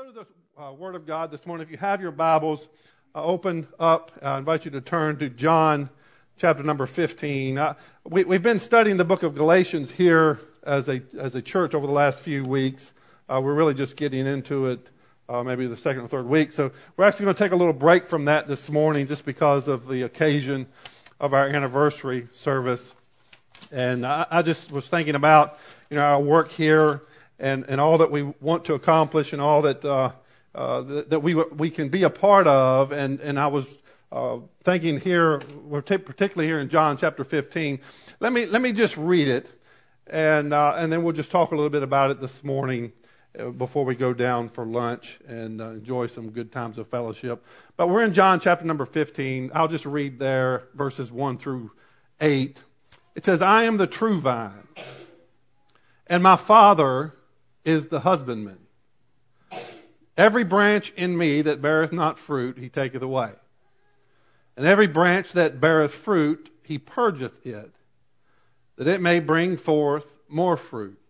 to the Word of God this morning. If you have your Bibles, open up. I invite you to turn to John chapter number 15. We've been studying the book of Galatians here as a church over the last few weeks. We're really just getting into it maybe the second or third week. So we're actually going to take a little break from that this morning just because of the occasion of our anniversary service. And I just was thinking about, our work here and all that we want to accomplish and all that that we can be a part of. And I was thinking here, particularly here in John chapter 15. Let me just read it, and then we'll just talk a little bit about it this morning before we go down for lunch and enjoy some good times of fellowship. But we're in John chapter number 15. I'll just read there verses 1 through 8. It says, "I am the true vine, and my Father is the husbandman. Every branch in me that beareth not fruit, he taketh away. And every branch that beareth fruit, he purgeth it, that it may bring forth more fruit.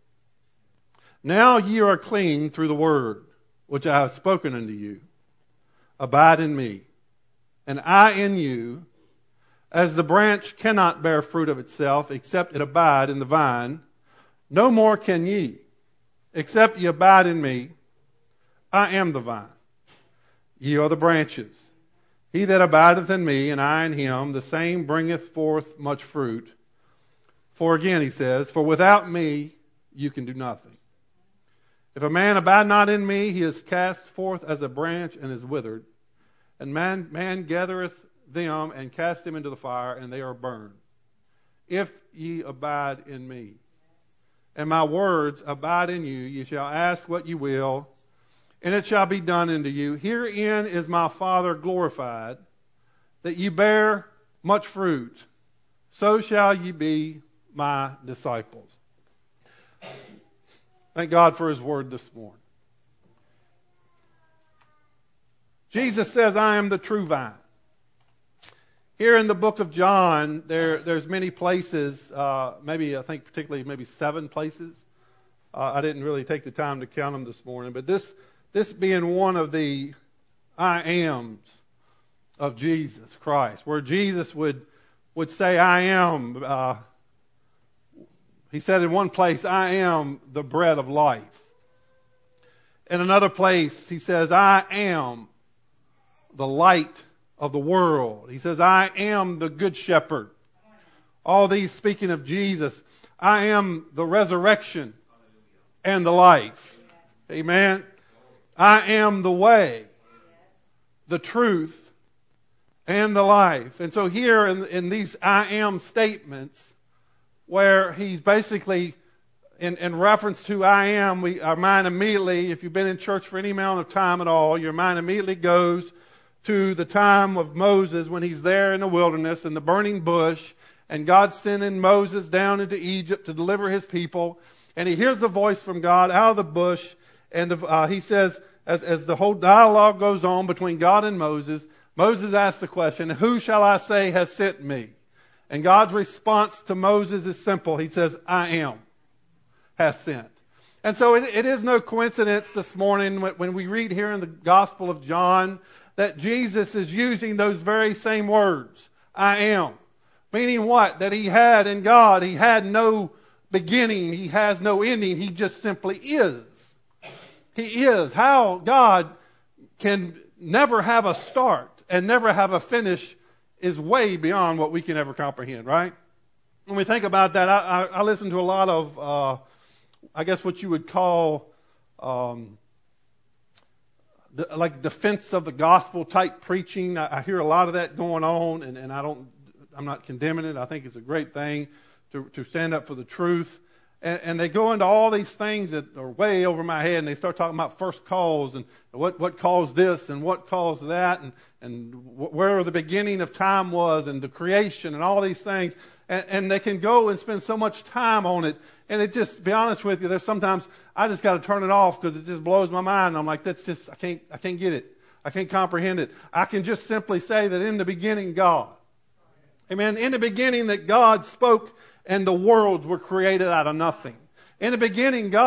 Now ye are clean through the word which I have spoken unto you. Abide in me, and I in you. As the branch cannot bear fruit of itself, except it abide in the vine, no more can ye, except ye abide in me. I am the vine, ye are the branches. He that abideth in me, and I in him, the same bringeth forth much fruit. For again, he says, for without me you can do nothing. If a man abide not in me, he is cast forth as a branch and is withered. And man gathereth them and cast them into the fire, and they are burned. If ye abide in me, and my words abide in you, ye shall ask what ye will, and it shall be done unto you. Herein is my Father glorified, that ye bear much fruit. So shall ye be my disciples." Thank God for His word this morning. Jesus says, "I am the true vine." Here in the book of John, there's many places, I think particularly maybe 7 places. I didn't really take the time to count them this morning, but this being one of the I ams of Jesus Christ, where Jesus would say, "I am." He said in one place, "I am the bread of life." In another place, he says, "I am the light of the world." He says, "I am the good shepherd." All these speaking of Jesus. "I am the resurrection and the life." Amen. "I am the way, the truth, and the life." And so here in these "I am" statements, where he's basically, in reference to "I am," our mind immediately, if you've been in church for any amount of time at all, your mind immediately goes to the time of Moses when he's there in the wilderness in the burning bush, and God's sending Moses down into Egypt to deliver his people, and he hears the voice from God out of the bush, and he says, as the whole dialogue goes on between God and Moses asks the question, "Who shall I say has sent me?" And God's response to Moses is simple. He says, "I am has sent." And so it is no coincidence this morning when we read here in the Gospel of John that Jesus is using those very same words, "I am." Meaning what? That he had in God, he had no beginning, he has no ending, he just simply is. He is. How God can never have a start and never have a finish is way beyond what we can ever comprehend, right? When we think about that, I listen to a lot of, I guess what you would call like defense of the gospel type preaching. I hear a lot of that going on, and I'm not condemning it. I think it's a great thing to stand up for the truth. And they go into all these things that are way over my head, and they start talking about first cause and what caused this and what caused that and where the beginning of time was and the creation and all these things. And they can go and spend so much time on it. And it just, to be honest with you, there's sometimes I just got to turn it off because it just blows my mind. I'm like, that's just, I can't get it. I can't comprehend it. I can just simply say that in the beginning, God. Amen. In the beginning that God spoke and the worlds were created out of nothing. In the beginning, God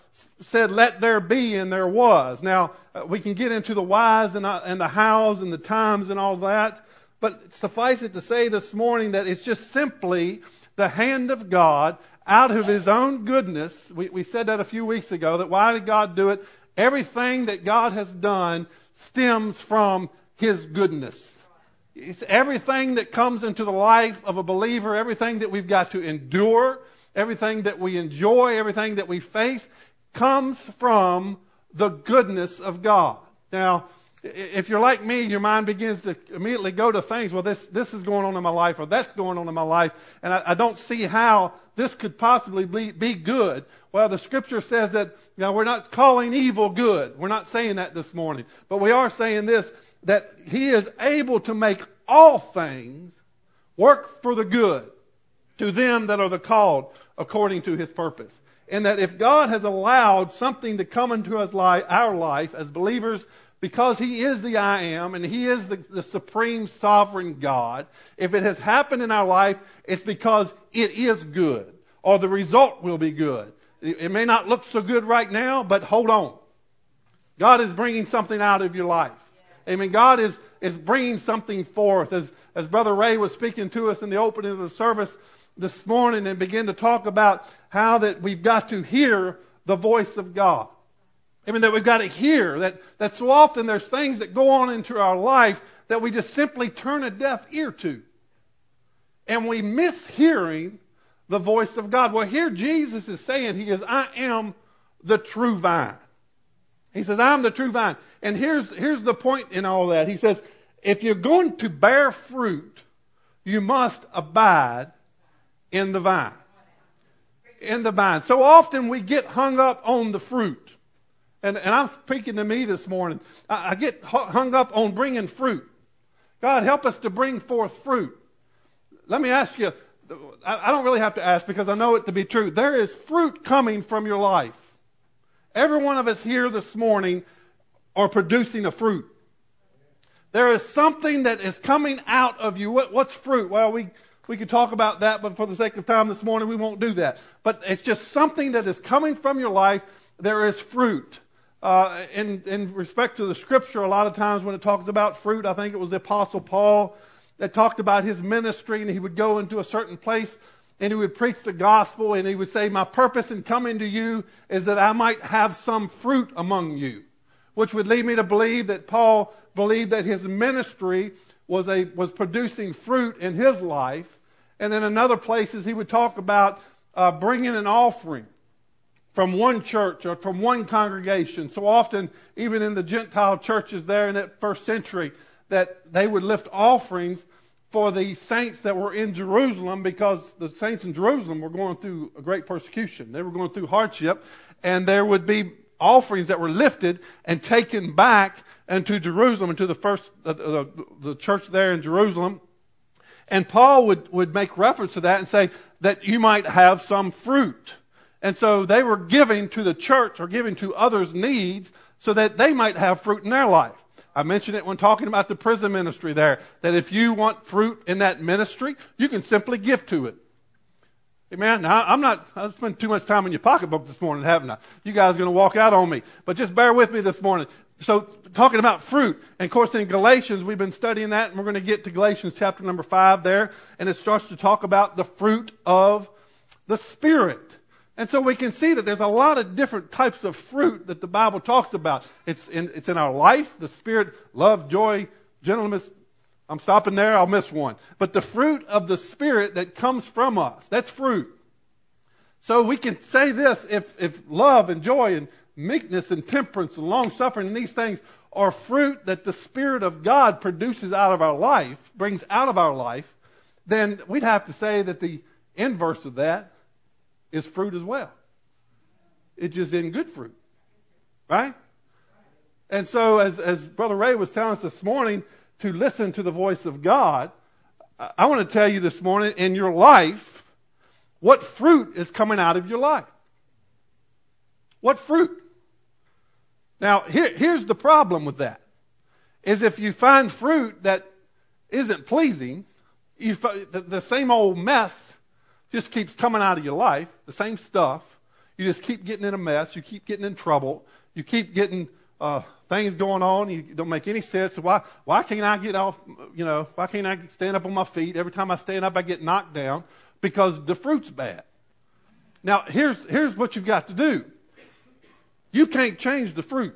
said, "Let there be," and there was. Now, we can get into the whys and the hows and the times and all that, but suffice it to say this morning that it's just simply the hand of God out of His own goodness. We said that a few weeks ago, that why did God do it? Everything that God has done stems from His goodness. It's everything that comes into the life of a believer, everything that we've got to endure, everything that we enjoy, everything that we face, comes from the goodness of God. Now, if you're like me, your mind begins to immediately go to things, well, this is going on in my life, or that's going on in my life, and I don't see how this could possibly be good. Well, the Scripture says that, we're not calling evil good. We're not saying that this morning. But we are saying this, that He is able to make all things work for the good to them that are the called according to His purpose. And that if God has allowed something to come into our life as believers, because He is the I Am and He is the supreme sovereign God, if it has happened in our life, it's because it is good, or the result will be good. It may not look so good right now, but hold on. God is bringing something out of your life. Amen. God is bringing something forth. As Brother Ray was speaking to us in the opening of the service this morning, and began to talk about how that we've got to hear the voice of God. I mean, that we've got to hear that so often there's things that go on into our life that we just simply turn a deaf ear to. And we miss hearing the voice of God. Well, here Jesus is saying, He is, I am the true vine. He says, I'm the true vine. And here's the point in all that. He says, if you're going to bear fruit, you must abide in the vine. In the vine. So often we get hung up on the fruit. And I'm speaking to me this morning. I get hung up on bringing fruit. God, help us to bring forth fruit. Let me ask you, I don't really have to ask because I know it to be true. There is fruit coming from your life. Every one of us here this morning are producing a fruit. There is something that is coming out of you. What's fruit? Well, we could talk about that, but for the sake of time this morning, we won't do that. But it's just something that is coming from your life. There is fruit. In respect to the Scripture, a lot of times when it talks about fruit, I think it was the Apostle Paul that talked about his ministry, and he would go into a certain place and he would preach the gospel, and he would say, my purpose in coming to you is that I might have some fruit among you, which would lead me to believe that Paul believed that his ministry was producing fruit in his life. And then in other places he would talk about bringing an offering from one church or from one congregation. So often, even in the Gentile churches there in that first century, that they would lift offerings for the saints that were in Jerusalem, because the saints in Jerusalem were going through a great persecution. They were going through hardship, and there would be offerings that were lifted and taken back into Jerusalem, into the first the church there in Jerusalem. And Paul would make reference to that and say that you might have some fruit. And so they were giving to the church or giving to others' needs so that they might have fruit in their life. I mentioned it when talking about the prison ministry there, that if you want fruit in that ministry, you can simply give to it. Amen. Now, I've spent too much time in your pocketbook this morning, haven't I? You guys are going to walk out on me. But just bear with me this morning. So, talking about fruit. And of course, in Galatians, we've been studying that, and we're going to get to Galatians chapter number 5 there. And it starts to talk about the fruit of the Spirit. And so we can see that there's a lot of different types of fruit that the Bible talks about. It's in our life, the Spirit, love, joy, gentleness. I'm stopping there, I'll miss one. But the fruit of the Spirit that comes from us, that's fruit. So we can say this, if love and joy and meekness and temperance and long-suffering and these things are fruit that the Spirit of God produces out of our life, brings out of our life, then we'd have to say that the inverse of that is fruit as well. It's just in good fruit. Right? And so as Brother Ray was telling us this morning to listen to the voice of God, I want to tell you this morning, in your life, what fruit is coming out of your life? What fruit? Now, here's the problem with that, is if you find fruit that isn't pleasing, the same old mess just keeps coming out of your life, the same stuff. you just keep getting in a mess. You keep getting in trouble. You keep getting things going on. You don't make any sense. Why can't I get off, why can't I stand up on my feet? Every time I stand up, I get knocked down because the fruit's bad. Now, here's what you've got to do. You can't change the fruit.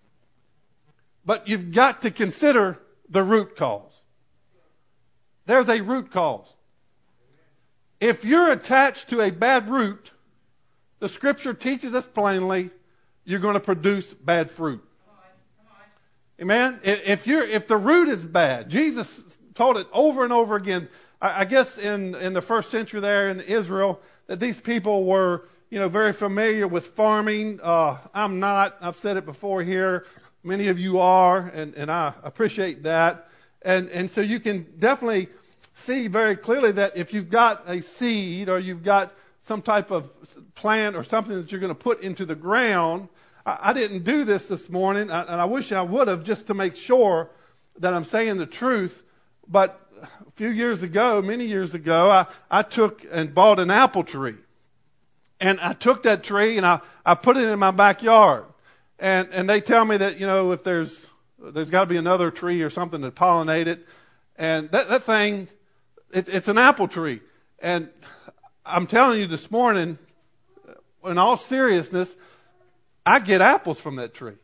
But you've got to consider the root cause. There's a root cause. If you're attached to a bad root, the Scripture teaches us plainly, you're going to produce bad fruit. Amen? If the root is bad, Jesus told it over and over again. I guess in the first century there in Israel, that these people were, very familiar with farming. I'm not. I've said it before here. Many of you are, and I appreciate that. And so you can definitely see very clearly that if you've got a seed or you've got some type of plant or something that you're going to put into the ground. I didn't do this morning, and I wish I would have, just to make sure that I'm saying the truth. But a few years ago, many years ago, I took and bought an apple tree. And I took that tree and I put it in my backyard. And they tell me that, if there's got to be another tree or something to pollinate it. And that thing, it's an apple tree. And I'm telling you this morning, in all seriousness, I get apples from that tree.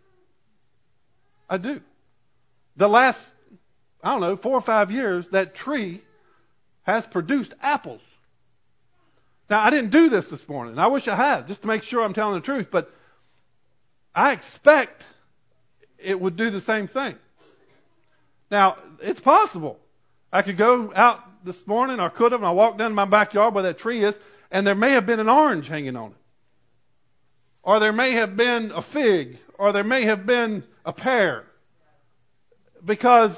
I do. The last, 4 or 5 years, that tree has produced apples. Now, I didn't do this morning. I wish I had, just to make sure I'm telling the truth. But I expect it would do the same thing. Now, it's possible. I could go out this morning, or could have, and I walked down to my backyard where that tree is, and there may have been an orange hanging on it. Or there may have been a fig, or there may have been a pear. Because,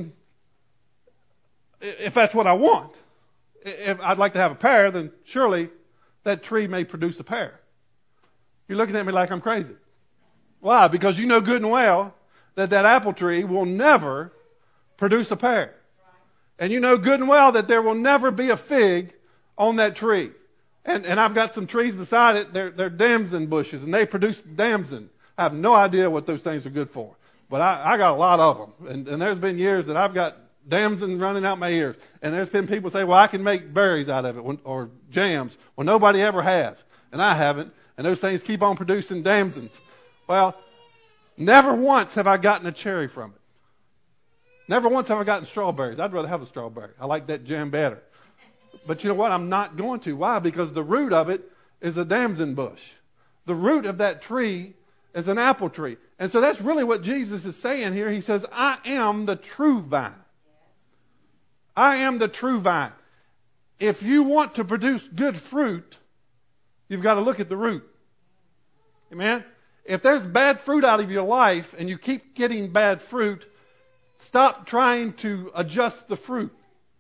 if that's what I want, if I'd like to have a pear, then surely that tree may produce a pear. You're looking at me like I'm crazy. Why? Because you know good and well that apple tree will never produce a pear. And you know good and well that there will never be a fig on that tree. And I've got some trees beside it. They're damson bushes, and they produce damson. I have no idea what those things are good for. But I got a lot of them. And there's been years that I've got damson running out my ears. And there's been people say, well, I can make berries out of it, or jams. Well, nobody ever has. And I haven't. And those things keep on producing damsons. Well, never once have I gotten a cherry from it. Never once have I gotten strawberries. I'd rather have a strawberry. I like that jam better. But you know what? I'm not going to. Why? Because the root of it is a damson bush. The root of that tree is an apple tree. And so that's really what Jesus is saying here. He says, I am the true vine. I am the true vine. If you want to produce good fruit, you've got to look at the root. Amen? If there's bad fruit out of your life and you keep getting bad fruit, stop trying to adjust the fruit.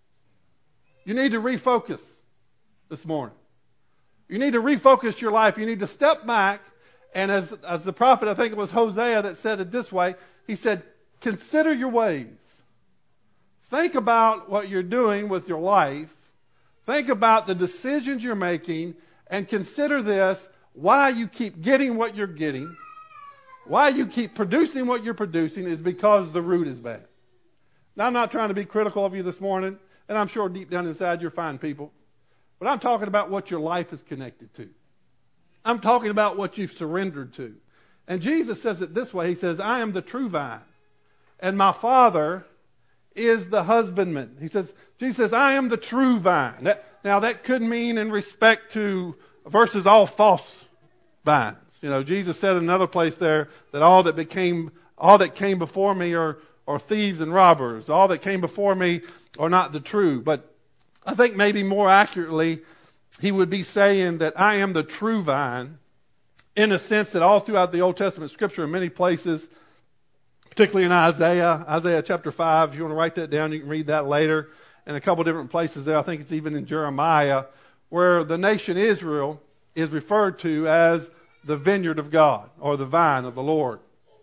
You need to refocus this morning. You need to refocus your life. You need to step back, and as the prophet, I think it was Hosea that said it this way, he said, consider your ways. Think about what you're doing with your life. Think about the decisions you're making, and consider this, why you keep getting what you're getting, why you keep producing what you're producing is because the root is bad. Now, I'm not trying to be critical of you this morning, and I'm sure deep down inside you're fine people. But I'm talking about what your life is connected to. I'm talking about what you've surrendered to. And Jesus says it this way. He says, I am the true vine, and my Father is the husbandman. Jesus says, I am the true vine. That could mean in respect to versus all false vines. Jesus said in another place there that all that came before me are thieves and robbers. All that came before me are not the true. But I think maybe more accurately, he would be saying that I am the true vine, in a sense that all throughout the Old Testament Scripture in many places, particularly in Isaiah chapter 5, if you want to write that down, you can read that later. And a couple different places there, I think it's even in Jeremiah, where the nation Israel is referred to as the vineyard of God, or the vine of the Lord.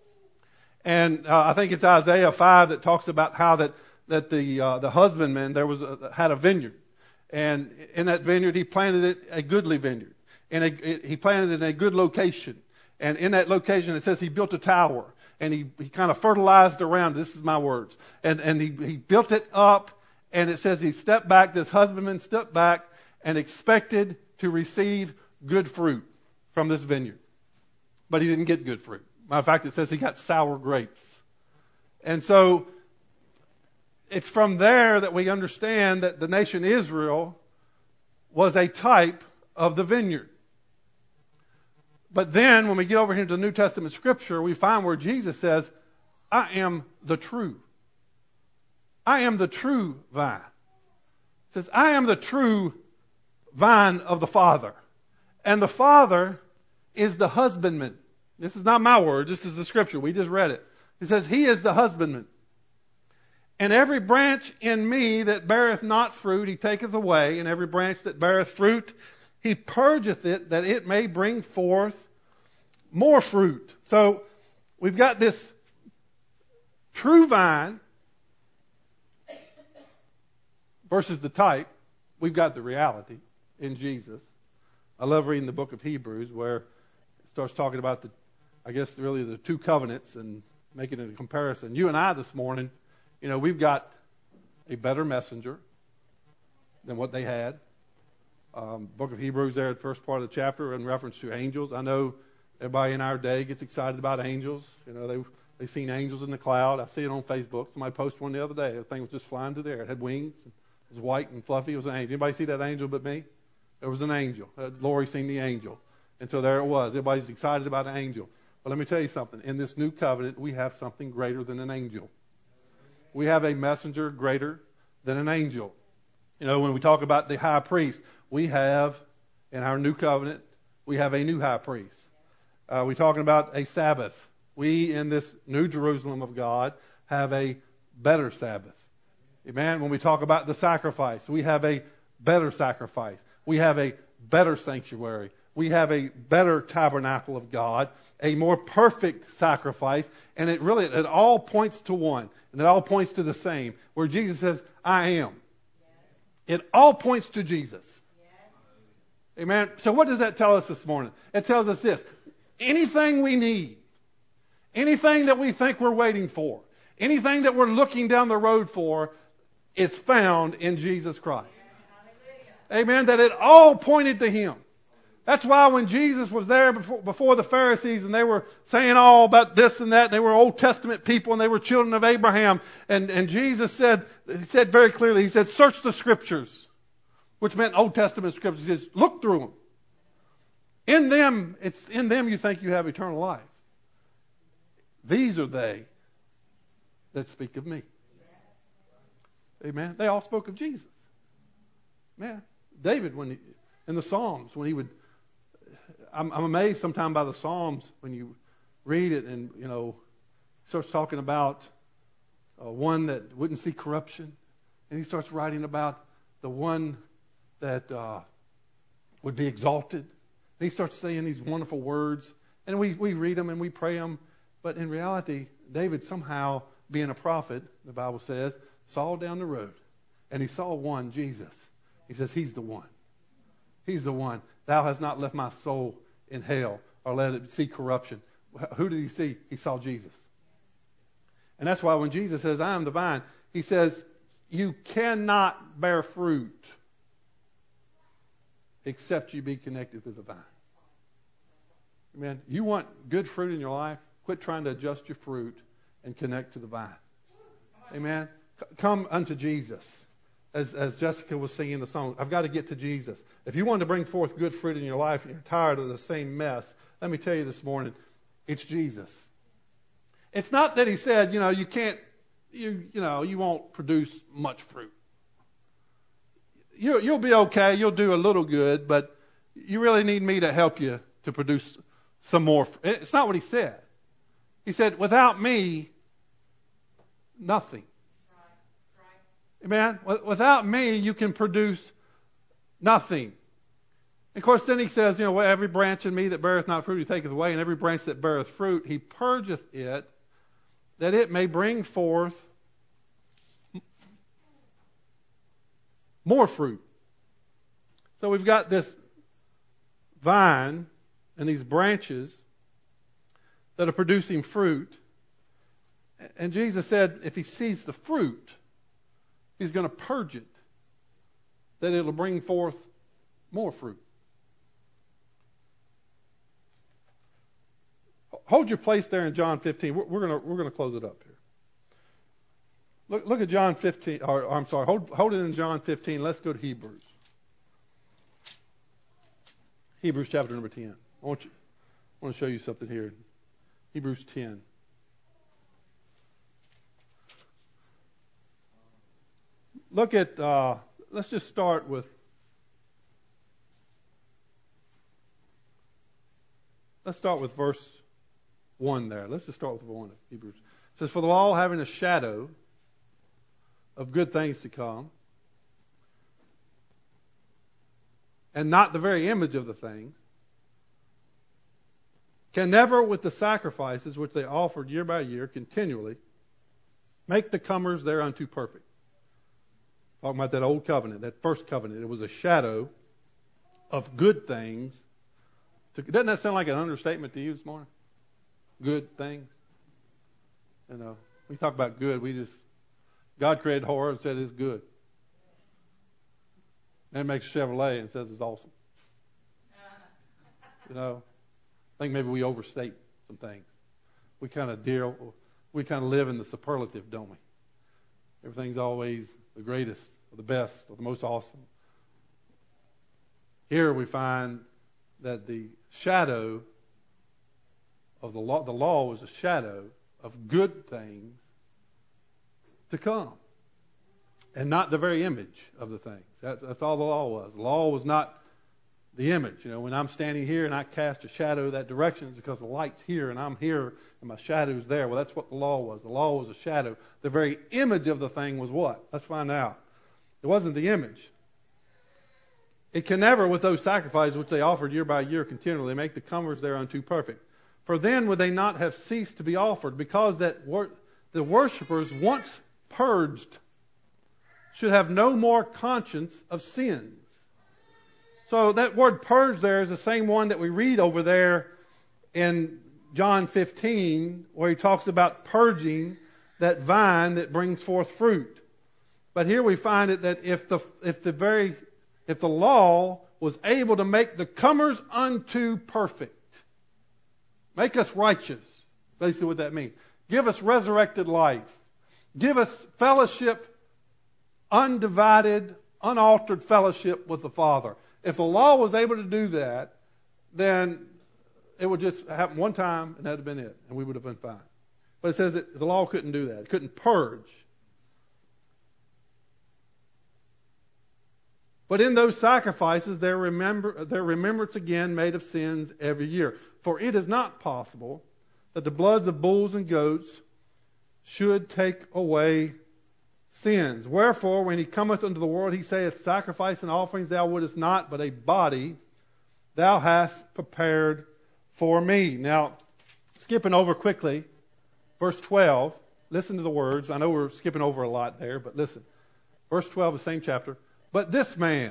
And I think it's Isaiah 5 that talks about how that the husbandman had a vineyard, and in that vineyard he planted it a goodly vineyard, he planted in a good location. And in that location, it says he built a tower. And he kind of fertilized around, this is my words. And he built it up, and it says he stepped back, this husbandman stepped back and expected to receive good fruit from this vineyard. But he didn't get good fruit. Matter of fact, it says he got sour grapes. And so it's from there that we understand that the nation Israel was a type of the vineyard. But then when we get over here to the New Testament scripture, we find where Jesus says, I am the true. I am the true vine. It says, I am the true vine of the Father. And the Father is the husbandman. This is not my word. This is the scripture. We just read it. He says, he is the husbandman. And every branch in me that beareth not fruit, he taketh away. And every branch that beareth fruit, he purgeth it, that it may bring forth more fruit. So we've got this true vine versus the type. We've got the reality in Jesus. I love reading the book of Hebrews where it starts talking about really the two covenants and making it a comparison. You and I this morning, we've got a better messenger than what they had. Book of Hebrews there, the first part of the chapter, in reference to angels. I know everybody in our day gets excited about angels. They've seen angels in the cloud. I see it on Facebook. Somebody posted one the other day. The thing was just flying through the air. It had wings. It was white and fluffy. It was an angel. Anybody see that angel but me? There was an angel. Lori seen the angel. And so there it was. Everybody's excited about an angel. But let me tell you something. In this new covenant, we have something greater than an angel. We have a messenger greater than an angel. When we talk about the high priest, we have, in our new covenant, we have a new high priest. We're talking about a Sabbath. We, in this new Jerusalem of God, have a better Sabbath. Amen? When we talk about the sacrifice, we have a better sacrifice. We have a better sanctuary. We have a better tabernacle of God, a more perfect sacrifice. And it all points to one. And it all points to the same. Where Jesus says, I am. It all points to Jesus. Amen. So what does that tell us this morning? It tells us this. Anything we need, anything that we think we're waiting for, anything that we're looking down the road for is found in Jesus Christ. Amen. That it all pointed to Him. That's why when Jesus was there before the Pharisees and they were saying all about this and that, they were Old Testament people and they were children of Abraham. And Jesus said very clearly, He said, search the Scriptures, which meant Old Testament Scriptures. He says, look through them. It's in them you think you have eternal life. These are they that speak of me. Amen. They all spoke of Jesus. Man, David, in the Psalms, when he would, I'm amazed sometimes by the Psalms when you read it and, starts talking about one that wouldn't see corruption. And he starts writing about the one that would be exalted. And he starts saying these wonderful words. And we read them and we pray them. But in reality, David somehow, being a prophet, the Bible says, saw down the road. And he saw one, Jesus. He says, He's the one. He's the one. Thou hast not left my soul in hell or let it see corruption. Who did he see? He saw Jesus. And that's why when Jesus says, I am the vine, He says, you cannot bear fruit except you be connected to the vine. Amen. You want good fruit in your life? Quit trying to adjust your fruit and connect to the vine. Amen. Come unto Jesus. As Jessica was singing the song, I've got to get to Jesus. If you want to bring forth good fruit in your life and you're tired of the same mess, let me tell you this morning, it's Jesus. It's not that He said, you can't, you won't produce much fruit. You'll be okay, you'll do a little good, but you really need me to help you to produce some more. It's not what He said. He said, without me, nothing. Amen? Without me, you can produce nothing. And of course, then He says, every branch in me that beareth not fruit, He taketh away, and every branch that beareth fruit, He purgeth it, that it may bring forth more fruit. So we've got this vine and these branches that are producing fruit. And Jesus said if he sees the fruit, he's going to purge it, that it'll bring forth more fruit. Hold your place there in John 15. We're going to close it up here. Look at John 15. Or I'm sorry. Hold it in John 15. Let's go to Hebrews. Hebrews chapter number 10. I want to show you something here. Hebrews 10. Look at. Let's just start with. Let's start with verse 1 there. Let's just start with 1 of Hebrews. It says, "For the law having a shadow of good things to come, and not the very image of the things, can never with the sacrifices which they offered year by year continually make the comers thereunto perfect." Talking about that old covenant, that first covenant. It was a shadow of good things. Doesn't that sound like an understatement to you this morning? Good things. You know, we talk about good. God created horror and said it's good. Then makes Chevrolet and says it's awesome. You know, I think maybe we overstate some things. We kind of live in the superlative, don't we? Everything's always the greatest, or the best, or the most awesome. Here we find that the shadow of the law was a shadow of good things to come, and not the very image of the things. That's all the law was. The law was not the image. You know, when I'm standing here and I cast a shadow that direction, it's because the light's here and I'm here and my shadow's there. Well, that's what the law was. The law was a shadow. The very image of the thing was what? Let's find out. It wasn't the image. It can never, with those sacrifices which they offered year by year continually, make the comers thereunto perfect. For then would they not have ceased to be offered, because that the worshippers, once purged, should have no more conscience of sins. So that word purge there is the same one that we read over there in John 15, where he talks about purging that vine that brings forth fruit. But here we find it that if the law was able to make the comers unto perfect, make us righteous, basically what that means. Give us resurrected life. Give us fellowship, undivided, unaltered fellowship with the Father. If the law was able to do that, then it would just happen one time and that would have been it, and we would have been fine. But it says that the law couldn't do that. It couldn't purge. But in those sacrifices, they're remembrance again made of sins every year. For it is not possible that the bloods of bulls and goats should take away sins. Wherefore, when he cometh into the world, he saith, Sacrifice and offerings thou wouldest not, but a body thou hast prepared for me. Now, skipping over quickly, verse 12, listen to the words. I know we're skipping over a lot there, but listen. Verse 12, the same chapter. But this man,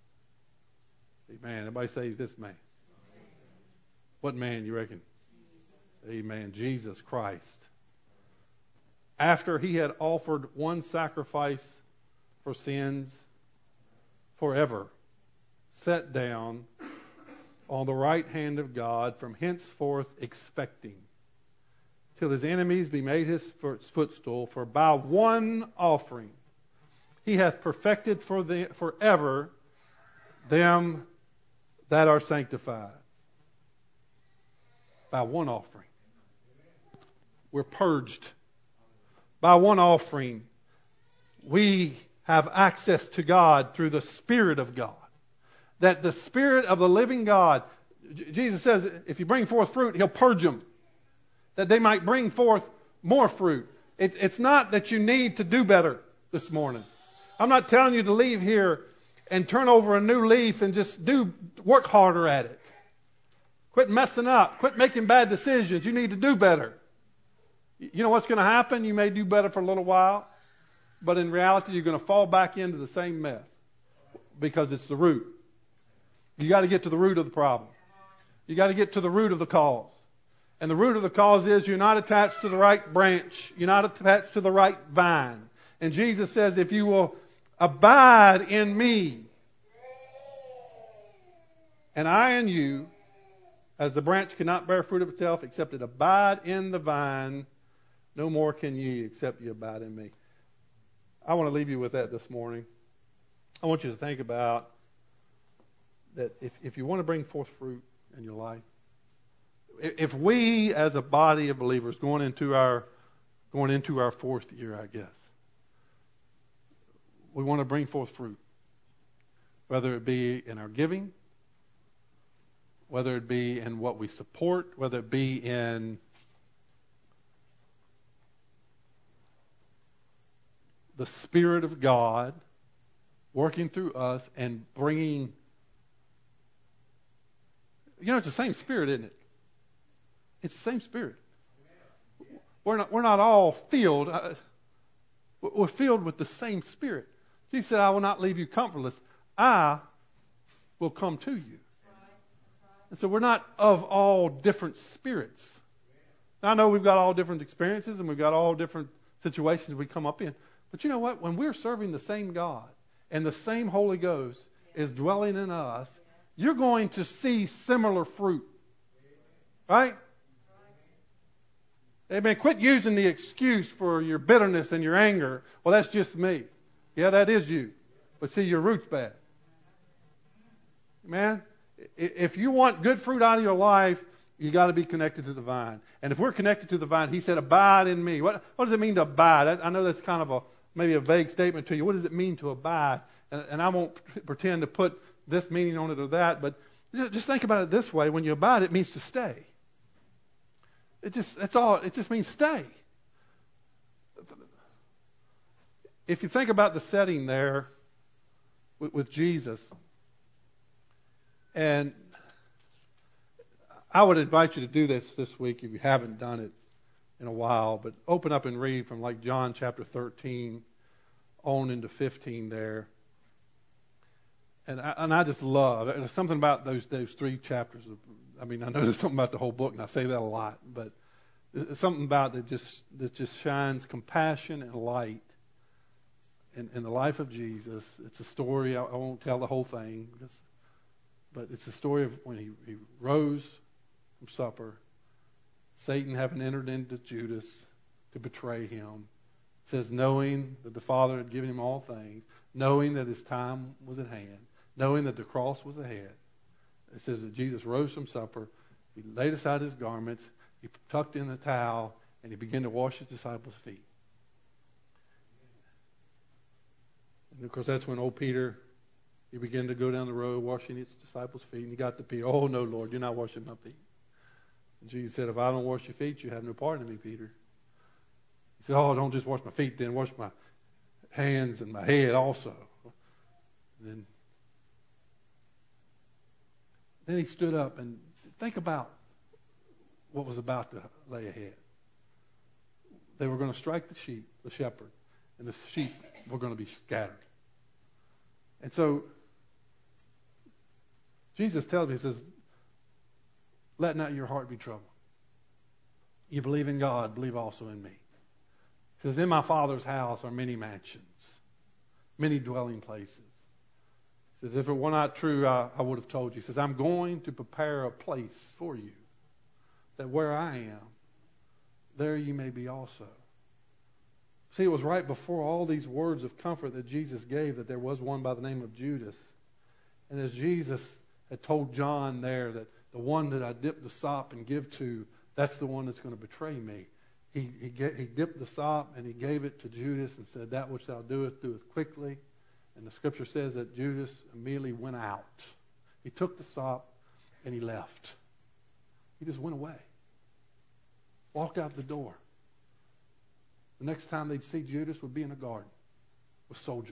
amen, everybody say this man. What man, you reckon? Amen, Jesus Christ. After he had offered one sacrifice for sins forever, sat down on the right hand of God, from henceforth expecting, till his enemies be made his footstool. For by one offering he hath perfected forever them that are sanctified. By one offering. We're purged. By one offering, we have access to God through the Spirit of God. That the Spirit of the living God, Jesus says, if you bring forth fruit, He'll purge them. That they might bring forth more fruit. It's not that you need to do better this morning. I'm not telling you to leave here and turn over a new leaf and just work harder at it. Quit messing up. Quit making bad decisions. You need to do better. You know what's going to happen? You may do better for a little while, but in reality, you're going to fall back into the same mess because it's the root. You got to get to the root of the problem. You got to get to the root of the cause. And the root of the cause is you're not attached to the right branch. You're not attached to the right vine. And Jesus says, if you will abide in me, and I in you, as the branch cannot bear fruit of itself except it abide in the vine, no more can ye except ye abide in me. I want to leave you with that this morning. I want you to think about that if you want to bring forth fruit in your life, if we as a body of believers going into our fourth year, I guess, we want to bring forth fruit, whether it be in our giving, whether it be in what we support, whether it be in the Spirit of God working through us and bringing, it's the same Spirit, isn't it? It's the same Spirit. We're not all filled. We're filled with the same Spirit. Jesus said, I will not leave you comfortless. I will come to you. And so we're not of all different spirits. Now, I know we've got all different experiences and we've got all different situations we come up in. But you know what? When we're serving the same God and the same Holy Ghost is dwelling in us, you're going to see similar fruit. Right? Amen. Quit using the excuse for your bitterness and your anger. Well, that's just me. Yeah, that is you. But see, your root's bad. Man, if you want good fruit out of your life, you got to be connected to the vine. And if we're connected to the vine, he said, abide in me. What does it mean to abide? I know that's kind of maybe a vague statement to you. What does it mean to abide? And I won't pretend to put this meaning on it or that, but just think about it this way. When you abide, it means to stay. It just means stay. If you think about the setting there with Jesus, and I would invite you to do this week if you haven't done it in a while, but open up and read from like John chapter 13 on into 15 there. And I just love, there's something about those three chapters. I know there's something about the whole book, and I say that a lot, but there's something about that just shines compassion and light in the life of Jesus. It's a story, I won't tell the whole thing, but it's a story of when he rose from supper, Satan having entered into Judas to betray him. It says, knowing that the Father had given him all things, knowing that his time was at hand, knowing that the cross was ahead. It says that Jesus rose from supper, he laid aside his garments, he tucked in a towel, and he began to wash his disciples' feet. And of course, that's when old Peter, he began to go down the road washing his disciples' feet, and he got to Peter, oh no, Lord, you're not washing my feet. And Jesus said, if I don't wash your feet, you have no part in me, Peter. He said, oh, don't just wash my feet, then wash my hands and my head also. Then he stood up, and think about what was about to lay ahead. They were going to strike the shepherd, and the sheep were going to be scattered. And so Jesus tells me, he says, let not your heart be troubled. You believe in God, believe also in me. He says, in my Father's house are many mansions, many dwelling places. He says, if it were not true, I would have told you. He says, I'm going to prepare a place for you, that where I am, there you may be also. See, it was right before all these words of comfort that Jesus gave that there was one by the name of Judas. And as Jesus had told John there that the one that I dip the sop and give to, that's the one that's going to betray me. He dipped the sop and he gave it to Judas and said, that which thou doest, do it quickly. And the scripture says that Judas immediately went out. He took the sop and he left. He just went away. Walked out the door. The next time they'd see Judas would be in a garden with soldiers.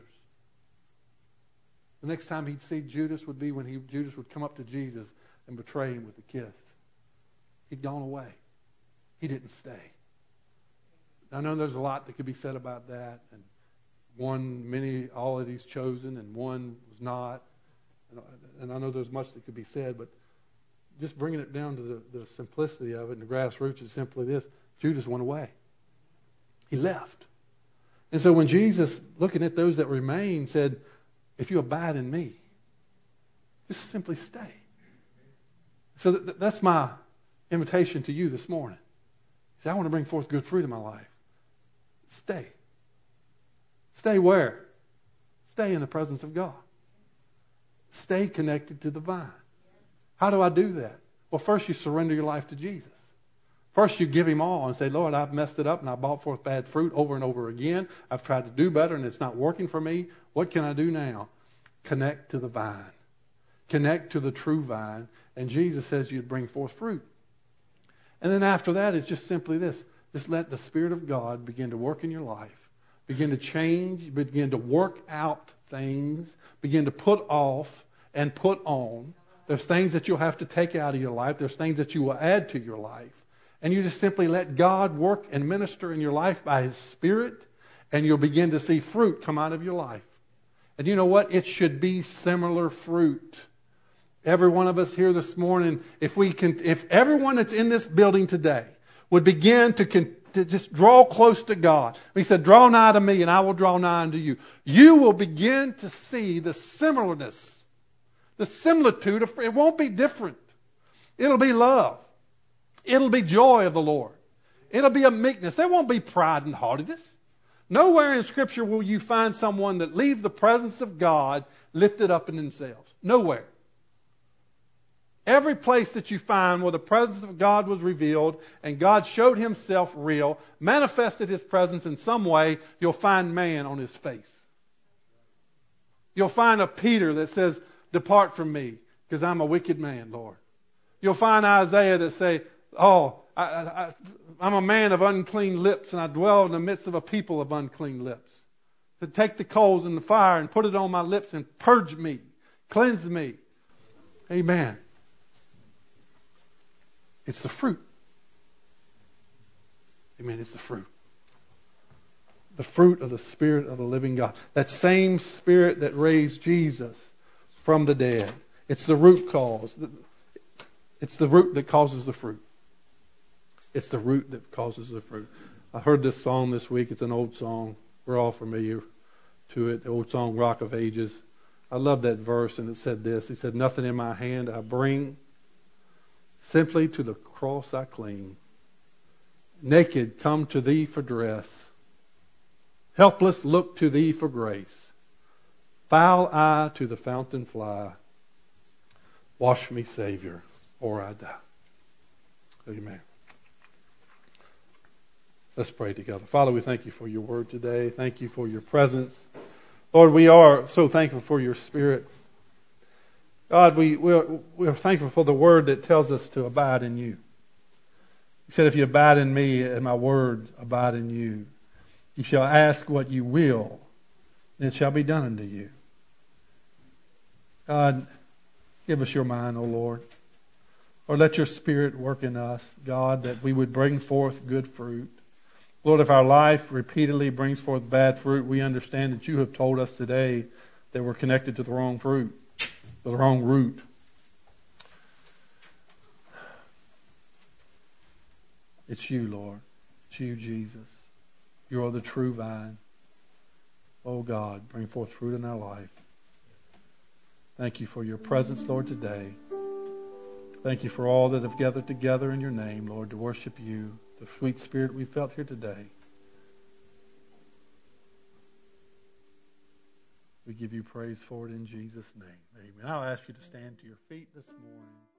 The next time he'd see Judas would be when Judas would come up to Jesus and betray him with a kiss. He'd gone away. He didn't stay. I know there's a lot that could be said about that. And all of these chosen and one was not. and I know there's much that could be said, but just bringing it down to the simplicity of it and the grassroots is simply this. Judas went away. He left. And so when Jesus, looking at those that remain, said, if you abide in me, just simply stay. So that's my invitation to you this morning. Say, I want to bring forth good fruit in my life. Stay. Stay where? Stay in the presence of God. Stay connected to the vine. How do I do that? Well, first you surrender your life to Jesus. First you give him all and say, Lord, I've messed it up and I brought forth bad fruit over and over again. I've tried to do better and it's not working for me. What can I do now? Connect to the vine. Connect to the true vine. And Jesus says you'd bring forth fruit. And then after that, it's just simply this. Just let the Spirit of God begin to work in your life. Begin to change. Begin to work out things. Begin to put off and put on. There's things that you'll have to take out of your life. There's things that you will add to your life. And you just simply let God work and minister in your life by His Spirit. And you'll begin to see fruit come out of your life. And you know what? It should be similar fruit. Every one of us here this morning, if everyone that's in this building today would begin to just draw close to God. He said, draw nigh to me and I will draw nigh unto you. You will begin to see the similarness, the similitude of, it won't be different. It'll be love. It'll be joy of the Lord. It'll be a meekness. There won't be pride and haughtiness. Nowhere in Scripture will you find someone that leaves the presence of God lifted up in themselves. Nowhere. Every place that you find where the presence of God was revealed and God showed Himself real, manifested His presence in some way, you'll find man on his face. You'll find a Peter that says, depart from me, because I'm a wicked man, Lord. You'll find Isaiah that say, I'm a man of unclean lips, and I dwell in the midst of a people of unclean lips. To take the coals and the fire and put it on my lips and purge me, cleanse me. Amen. It's the fruit. Amen. It's the fruit. The fruit of the Spirit of the living God. That same Spirit that raised Jesus from the dead. It's the root cause. It's the root that causes the fruit. It's the root that causes the fruit. I heard this song this week. It's an old song. We're all familiar to it. The old song, Rock of Ages. I love that verse, and it said this. It said, nothing in my hand I bring. Simply to the cross I cling. Naked come to Thee for dress. Helpless look to Thee for grace. Foul eye to the fountain fly. Wash me, Savior, or I die. Amen. Let's pray together. Father, we thank You for Your word today. Thank You for Your presence. Lord, we are so thankful for Your Spirit. God, we're thankful for the word that tells us to abide in You. You said, if you abide in Me and My word abide in you, you shall ask what you will, and it shall be done unto you. God, give us Your mind, O Lord. Or let Your Spirit work in us, God, that we would bring forth good fruit. Lord, if our life repeatedly brings forth bad fruit, we understand that You have told us today that we're connected to the wrong fruit. The wrong root. It's You, Lord. It's You, Jesus. You are the true vine. Oh God, bring forth fruit in our life. Thank You for Your presence, Lord, today. Thank You for all that have gathered together in Your name, Lord, to worship You, the sweet Spirit we felt here today. We give You praise for it in Jesus' name. Amen. I'll ask you to stand to your feet this morning.